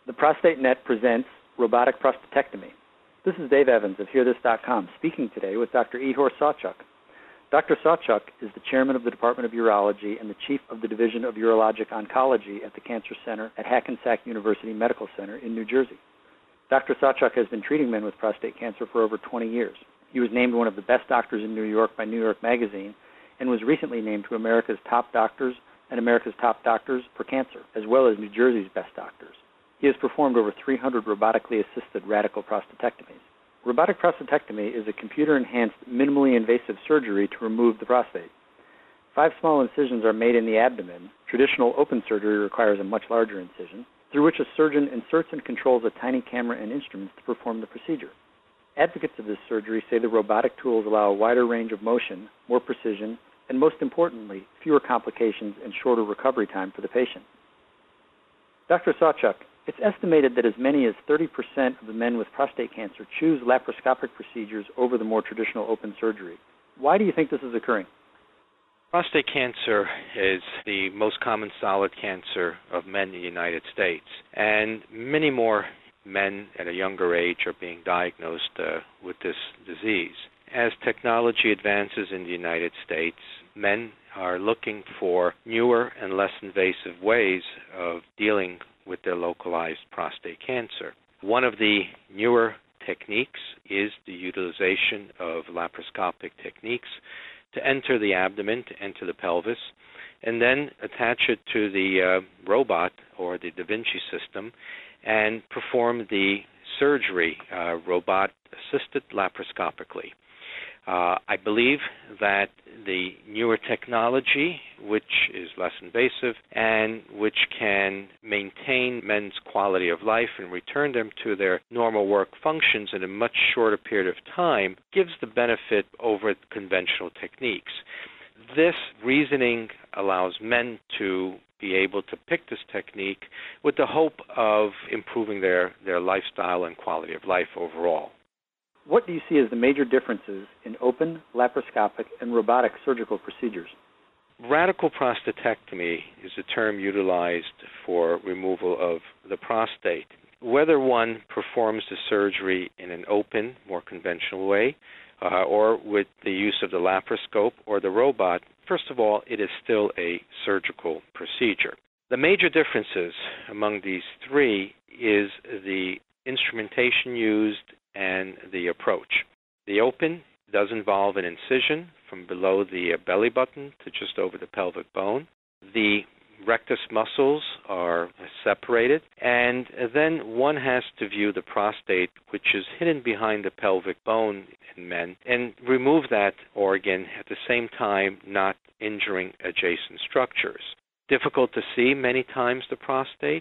The Prostate Net presents robotic prostatectomy. This is Dave Evans of HearThis.com speaking today with Dr. Ihor Sawchuk. Dr. Sawchuk is the chairman of the Department of Urology and the chief of the Division of Urologic Oncology at the Cancer Center at Hackensack University Medical Center in New Jersey. Dr. Sawchuk has been treating men with prostate cancer for over 20 years. He was named one of the best doctors in New York by New York Magazine and was recently named to America's Top Doctors and America's Top Doctors for Cancer, as well as New Jersey's Best Doctors. He has performed over 300 robotically assisted radical prostatectomies. Robotic prostatectomy is a computer-enhanced, minimally invasive surgery to remove the prostate. 5 small incisions are made in the abdomen. Traditional open surgery requires a much larger incision, through which a surgeon inserts and controls a tiny camera and instruments to perform the procedure. Advocates of this surgery say the robotic tools allow a wider range of motion, more precision, and most importantly, fewer complications and shorter recovery time for the patient. Dr. Sawchuk, it's estimated that as many as 30% of the men with prostate cancer choose laparoscopic procedures over the more traditional open surgery. Why do you think this is occurring? Prostate cancer is the most common solid cancer of men in the United States, and many more men at a younger age are being diagnosed with this disease. As technology advances in the United States, men are looking for newer and less invasive ways of dealing with their localized prostate cancer. One of the newer techniques is the utilization of laparoscopic techniques to enter the abdomen, to enter the pelvis, and then attach it to the robot or the Da Vinci system and perform the surgery robot-assisted laparoscopically. I believe that the newer technology, which is less invasive and which can maintain men's quality of life and return them to their normal work functions in a much shorter period of time, gives the benefit over conventional techniques. This reasoning allows men to be able to pick this technique with the hope of improving their lifestyle and quality of life overall. What do you see as the major differences in open, laparoscopic, and robotic surgical procedures? Radical prostatectomy is a term utilized for removal of the prostate. Whether one performs the surgery in an open, more conventional way, or with the use of the laparoscope or the robot, first of all, it is still a surgical procedure. The major differences among these three is the instrumentation used and the approach. The open does involve an incision from below the belly button to just over the pelvic bone. The rectus muscles are separated, and then one has to view the prostate, which is hidden behind the pelvic bone in men, and remove that organ at the same time not injuring adjacent structures. Difficult to see many times the prostate.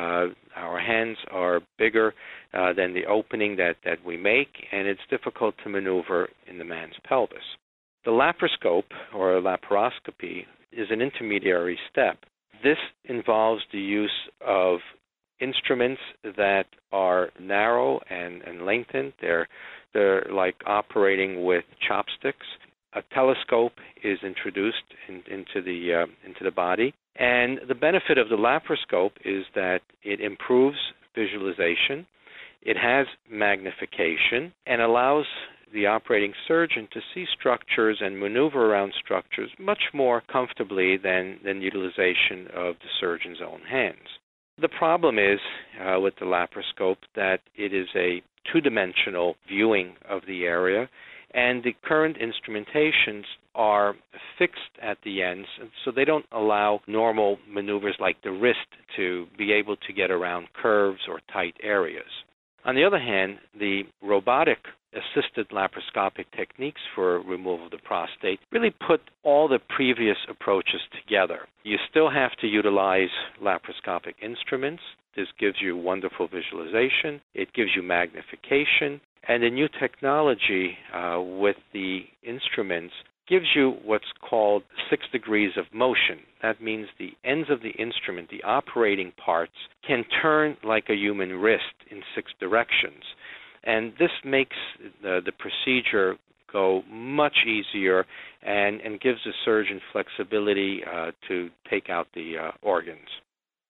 Our hands are bigger than the opening that we make, and it's difficult to maneuver in the man's pelvis. The laparoscope, or laparoscopy, is an intermediary step. This involves the use of instruments that are narrow and lengthened. They're like operating with chopsticks. A telescope is introduced into the body, and the benefit of the laparoscope is that it improves visualization. It has magnification and allows the operating surgeon to see structures and maneuver around structures much more comfortably than utilization of the surgeon's own hands. The problem is with the laparoscope that it is a two-dimensional viewing of the area, and the current instrumentations are fixed at the ends, so they don't allow normal maneuvers like the wrist to be able to get around curves or tight areas. On the other hand, the robotic-assisted laparoscopic techniques for removal of the prostate really put all the previous approaches together. You still have to utilize laparoscopic instruments. This gives you wonderful visualization. It gives you magnification. And the new technology with the instruments gives you what's called 6 degrees of motion. That means the ends of the instrument, the operating parts, can turn like a human wrist in 6 directions. And this makes the procedure go much easier and gives the surgeon flexibility to take out the organs.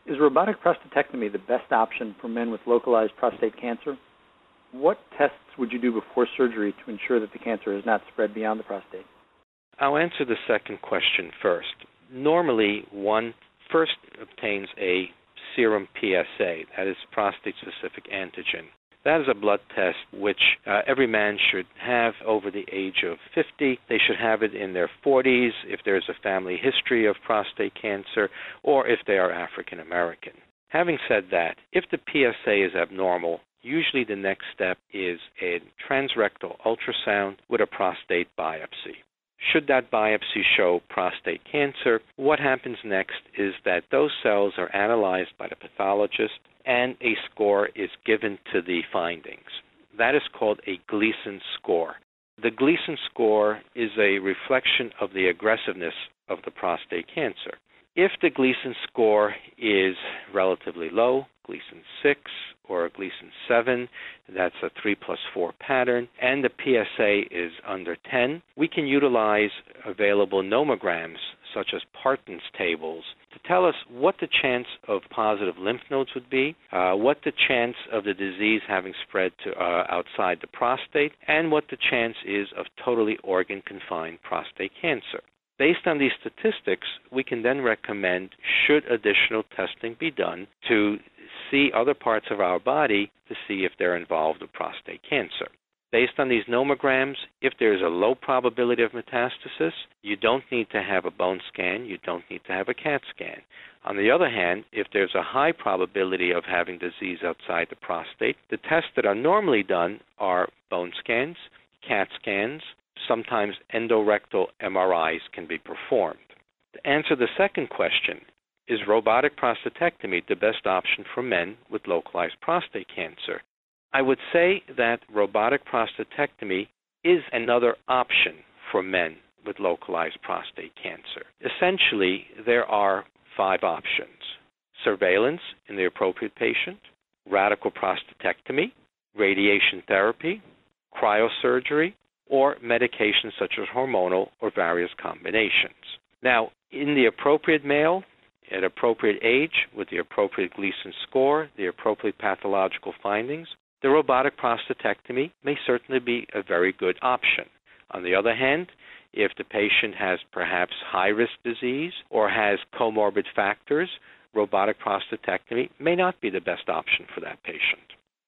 Is robotic prostatectomy the best option for men with localized prostate cancer? What tests would you do before surgery to ensure that the cancer has not spread beyond the prostate? I'll answer the second question first. Normally, one first obtains a serum PSA, that is prostate-specific antigen. That is a blood test which every man should have over the age of 50. They should have it in their 40s if there's a family history of prostate cancer or if they are African American. Having said that, if the PSA is abnormal, usually the next step is a transrectal ultrasound with a prostate biopsy. Should that biopsy show prostate cancer, what happens next is that those cells are analyzed by the pathologist and a score is given to the findings. That is called a Gleason score. The Gleason score is a reflection of the aggressiveness of the prostate cancer. If the Gleason score is relatively low, Gleason 6 or a Gleason 7, that's a 3+4 pattern, and the PSA is under 10, we can utilize available nomograms such as Parton's tables to tell us what the chance of positive lymph nodes would be, what the chance of the disease having spread to outside the prostate, and what the chance is of totally organ-confined prostate cancer. Based on these statistics, we can then recommend should additional testing be done to see other parts of our body to see if they're involved with prostate cancer. Based on these nomograms, if there's a low probability of metastasis, you don't need to have a bone scan, you don't need to have a CAT scan. On the other hand, if there's a high probability of having disease outside the prostate, the tests that are normally done are bone scans, CAT scans, sometimes endorectal MRIs can be performed. To answer the second question, is robotic prostatectomy the best option for men with localized prostate cancer? I would say that robotic prostatectomy is another option for men with localized prostate cancer. Essentially, there are 5 options: surveillance in the appropriate patient, radical prostatectomy, radiation therapy, cryosurgery, or medications such as hormonal or various combinations. Now, in the appropriate male, at appropriate age, with the appropriate Gleason score, the appropriate pathological findings, the robotic prostatectomy may certainly be a very good option. On the other hand, if the patient has perhaps high-risk disease or has comorbid factors, robotic prostatectomy may not be the best option for that patient.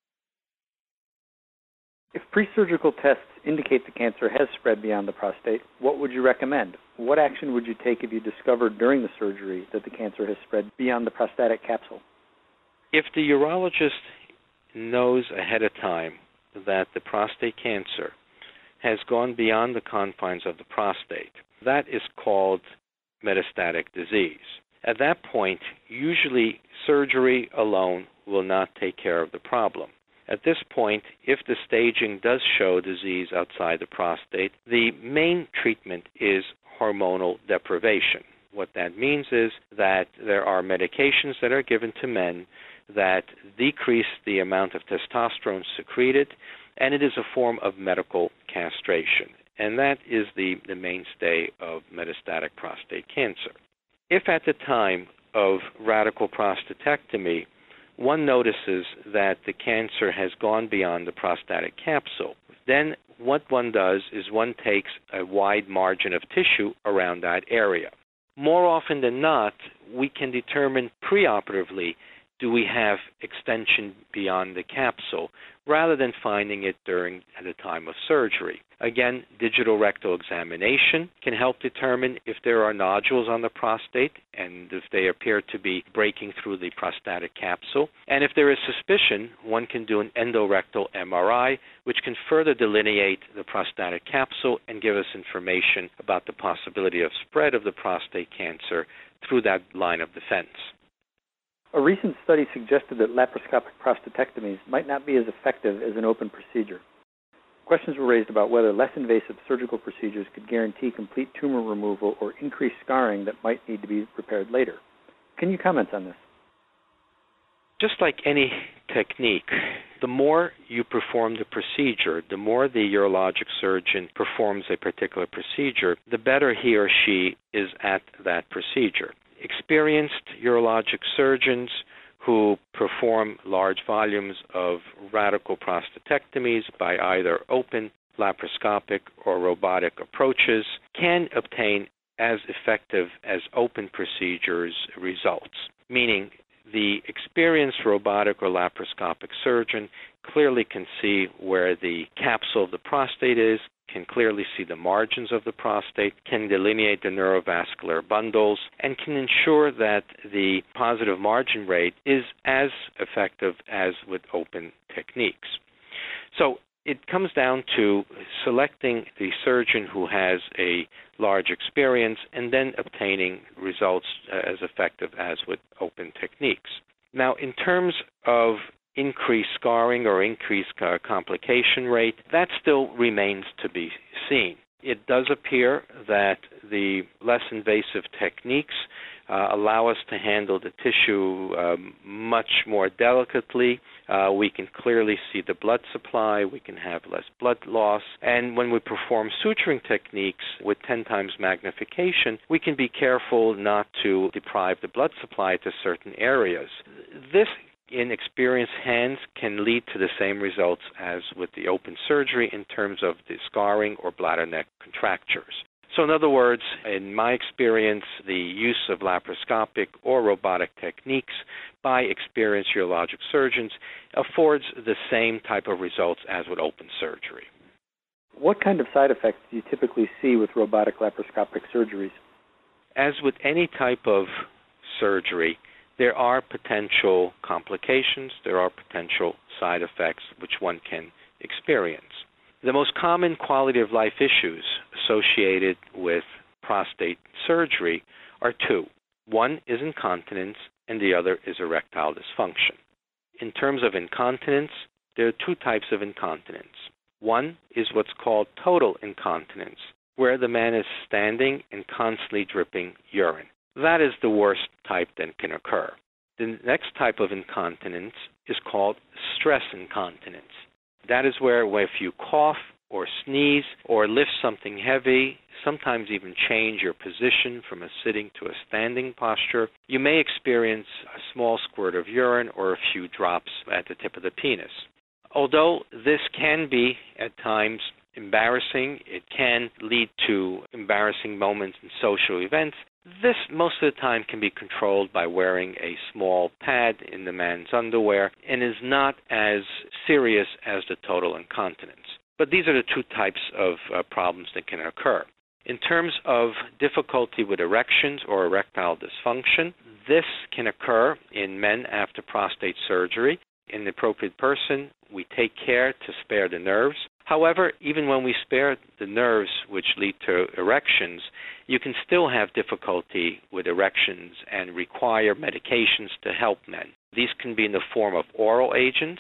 If pre-surgical tests indicate the cancer has spread beyond the prostate, what would you recommend? What action would you take if you discovered during the surgery that the cancer has spread beyond the prostatic capsule? If the urologist knows ahead of time that the prostate cancer has gone beyond the confines of the prostate, that is called metastatic disease. At that point, usually surgery alone will not take care of the problem. At this point, if the staging does show disease outside the prostate, the main treatment is hormonal deprivation. What that means is that there are medications that are given to men that decrease the amount of testosterone secreted, and it is a form of medical castration. And that is the mainstay of metastatic prostate cancer. If at the time of radical prostatectomy, one notices that the cancer has gone beyond the prostatic capsule, then what one does is one takes a wide margin of tissue around that area. More often than not, we can determine preoperatively, do we have extension beyond the capsule, rather than finding it at the time of surgery. Again, digital rectal examination can help determine if there are nodules on the prostate and if they appear to be breaking through the prostatic capsule. And if there is suspicion, one can do an endorectal MRI, which can further delineate the prostatic capsule and give us information about the possibility of spread of the prostate cancer through that line of defense. A recent study suggested that laparoscopic prostatectomies might not be as effective as an open procedure. Questions were raised about whether less invasive surgical procedures could guarantee complete tumor removal or increase scarring that might need to be repaired later. Can you comment on this? Just like any technique, the more you perform the procedure, the more the urologic surgeon performs a particular procedure, the better he or she is at that procedure. experienced urologic surgeons who perform large volumes of radical prostatectomies by either open, laparoscopic, or robotic approaches can obtain as effective as open procedures results, meaning the experienced robotic or laparoscopic surgeon clearly can see where the capsule of the prostate is, can clearly see the margins of the prostate, can delineate the neurovascular bundles, and can ensure that the positive margin rate is as effective as with open techniques. So it comes down to selecting the surgeon who has a large experience and then obtaining results as effective as with open techniques. Now, in terms of increased scarring or increased complication rate, that still remains to be seen. It does appear that the less invasive techniques allow us to handle the tissue much more delicately. We can clearly see the blood supply. We can have less blood loss. And when we perform suturing techniques with 10 times magnification, we can be careful not to deprive the blood supply to certain areas. This, in experienced hands, can lead to the same results as with the open surgery in terms of the scarring or bladder neck contractures. So in other words, in my experience, the use of laparoscopic or robotic techniques by experienced urologic surgeons affords the same type of results as with open surgery. What kind of side effects do you typically see with robotic laparoscopic surgeries? As with any type of surgery, there are potential complications, there are potential side effects which one can experience. The most common quality of life issues associated with prostate surgery are two. One is incontinence and the other is erectile dysfunction. In terms of incontinence, there are two types of incontinence. One is what's called total incontinence, where the man is standing and constantly dripping urine. That is the worst type that can occur. The next type of incontinence is called stress incontinence. That is where if you cough or sneeze or lift something heavy, sometimes even change your position from a sitting to a standing posture, you may experience a small squirt of urine or a few drops at the tip of the penis. Although this can be at times embarrassing, it can lead to embarrassing moments in social events, this most of the time can be controlled by wearing a small pad in the man's underwear and is not as serious as the total incontinence. But these are the two types of problems that can occur. In terms of difficulty with erections or erectile dysfunction, this can occur in men after prostate surgery. In the appropriate person, we take care to spare the nerves. However, even when we spare the nerves which lead to erections, you can still have difficulty with erections and require medications to help men. These can be in the form of oral agents,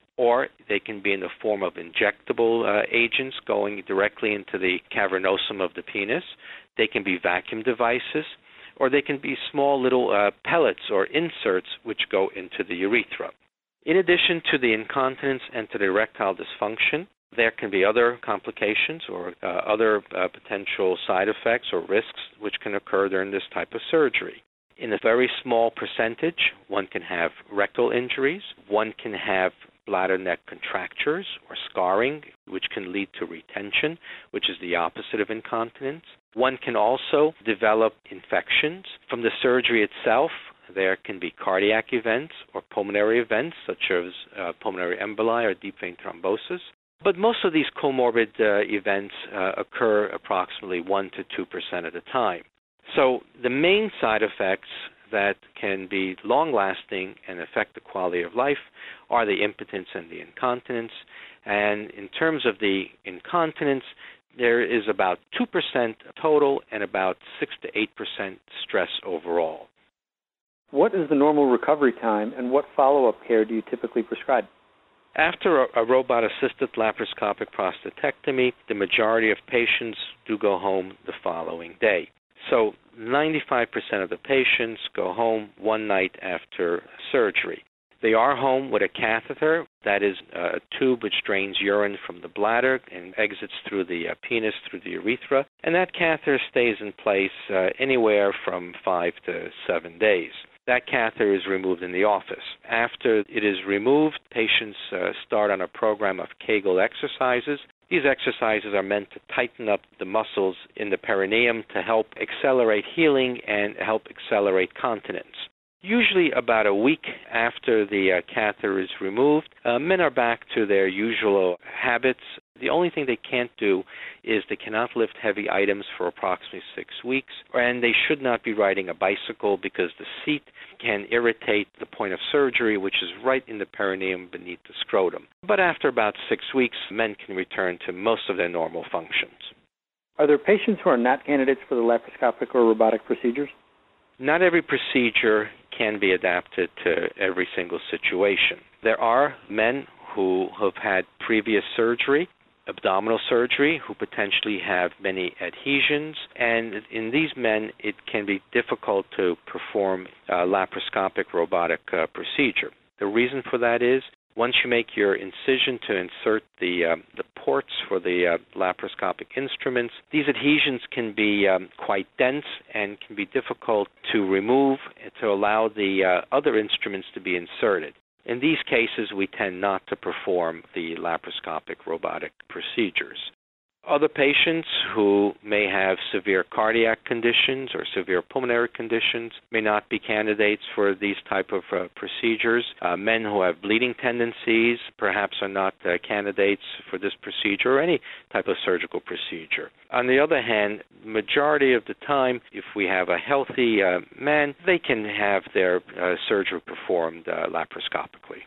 or they can be in the form of injectable agents going directly into the cavernosum of the penis. They can be vacuum devices, or they can be small little pellets or inserts which go into the urethra. In addition to the incontinence and to the erectile dysfunction, there can be other complications or other potential side effects or risks which can occur during this type of surgery. In a very small percentage, one can have rectal injuries, one can have bladder neck contractures or scarring, which can lead to retention, which is the opposite of incontinence. One can also develop infections. From the surgery itself, there can be cardiac events or pulmonary events, such as pulmonary emboli or deep vein thrombosis. But most of these comorbid events occur approximately 1 to 2% at a time. So the main side effects that can be long-lasting and affect the quality of life are the impotence and the incontinence. And in terms of the incontinence, there is about 2% total and about 6 to 8% stress overall. What is the normal recovery time and what follow-up care do you typically prescribe? After a robot-assisted laparoscopic prostatectomy, the majority of patients do go home the following day. So 95% of the patients go home one night after surgery. They are home with a catheter That is a tube which drains urine from the bladder and exits through the penis, through the urethra. And that catheter stays in place anywhere from 5 to 7 days. That catheter is removed in the office. After it is removed, patients start on a program of Kegel exercises. These exercises are meant to tighten up the muscles in the perineum to help accelerate healing and help accelerate continence. Usually about a week after the catheter is removed, men are back to their usual habits. The only thing they can't do is they cannot lift heavy items for approximately 6 weeks, and they should not be riding a bicycle because the seat can irritate the point of surgery, which is right in the perineum beneath the scrotum. But after about 6 weeks, men can return to most of their normal functions. Are there patients who are not candidates for the laparoscopic or robotic procedures? Not every procedure can be adapted to every single situation. There are men who have had previous surgery, abdominal surgery, who potentially have many adhesions, and in these men it can be difficult to perform a laparoscopic robotic procedure. The reason for that is once you make your incision to insert the ports for the laparoscopic instruments, these adhesions can be quite dense and can be difficult to remove and to allow the other instruments to be inserted. In these cases, we tend not to perform the laparoscopic robotic procedures. Other patients who may have severe cardiac conditions or severe pulmonary conditions may not be candidates for these type of procedures. Men who have bleeding tendencies perhaps are not candidates for this procedure or any type of surgical procedure. On the other hand, majority of the time, if we have a healthy man, they can have their surgery performed laparoscopically.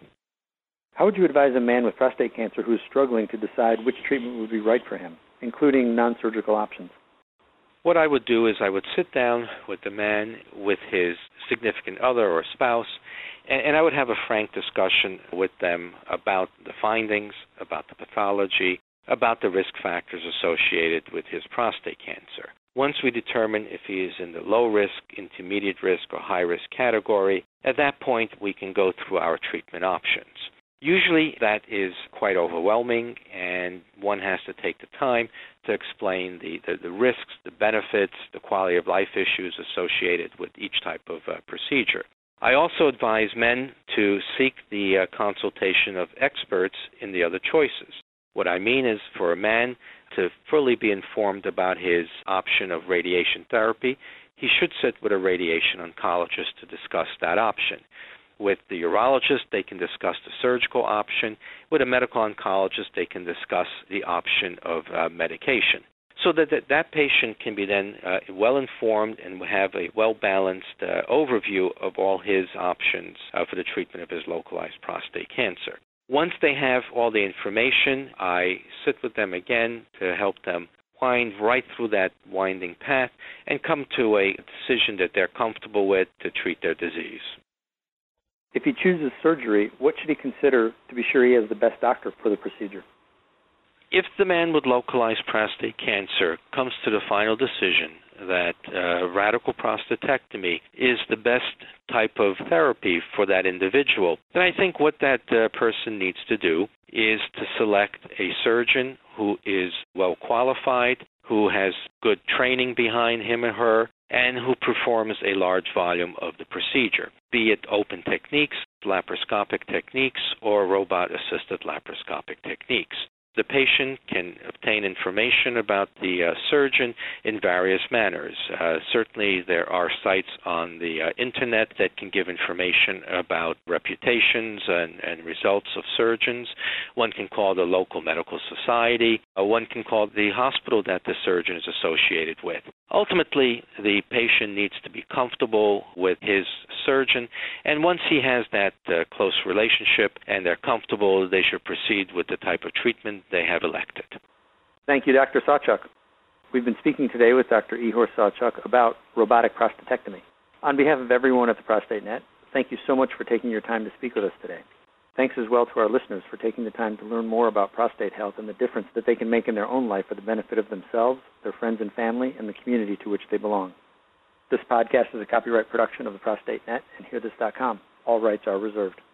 How would you advise a man with prostate cancer who is struggling to decide which treatment would be right for him, including non-surgical options? What I would do is I would sit down with the man, with his significant other or spouse, and I would have a frank discussion with them about the findings, about the pathology, about the risk factors associated with his prostate cancer. Once we determine if he is in the low risk, intermediate risk, or high risk category, at that point we can go through our treatment options. Usually that is quite overwhelming, and one has to take the time to explain the risks, the benefits, the quality of life issues associated with each type of procedure. I also advise men to seek the consultation of experts in the other choices. What I mean is for a man to fully be informed about his option of radiation therapy, he should sit with a radiation oncologist to discuss that option. With the urologist, they can discuss the surgical option. With a medical oncologist, they can discuss the option of medication. So that patient can be then well-informed and have a well-balanced overview of all his options for the treatment of his localized prostate cancer. Once they have all the information, I sit with them again to help them wind right through that winding path and come to a decision that they're comfortable with to treat their disease. If he chooses surgery, what should he consider to be sure he has the best doctor for the procedure? If the man with localized prostate cancer comes to the final decision that radical prostatectomy is the best type of therapy for that individual, then I think what that person needs to do is to select a surgeon who is well qualified, who has good training behind him or her, and who performs a large volume of the procedure, be it open techniques, laparoscopic techniques, or robot-assisted laparoscopic techniques. The patient can obtain information about the surgeon in various manners. Certainly there are sites on the Internet that can give information about reputations and results of surgeons. One can call the local medical society. One can call the hospital that the surgeon is associated with. Ultimately, the patient needs to be comfortable with his surgeon, and once he has that close relationship and they're comfortable, they should proceed with the type of treatment they have elected. Thank you, Dr. Sawchuk. We've been speaking today with Dr. Ihor Sawchuk about robotic prostatectomy. On behalf of everyone at the Prostate Net, thank you so much for taking your time to speak with us today. Thanks as well to our listeners for taking the time to learn more about prostate health and the difference that they can make in their own life for the benefit of themselves, their friends and family, and the community to which they belong. This podcast is a copyright production of the Prostate Net and HearThis.com. All rights are reserved.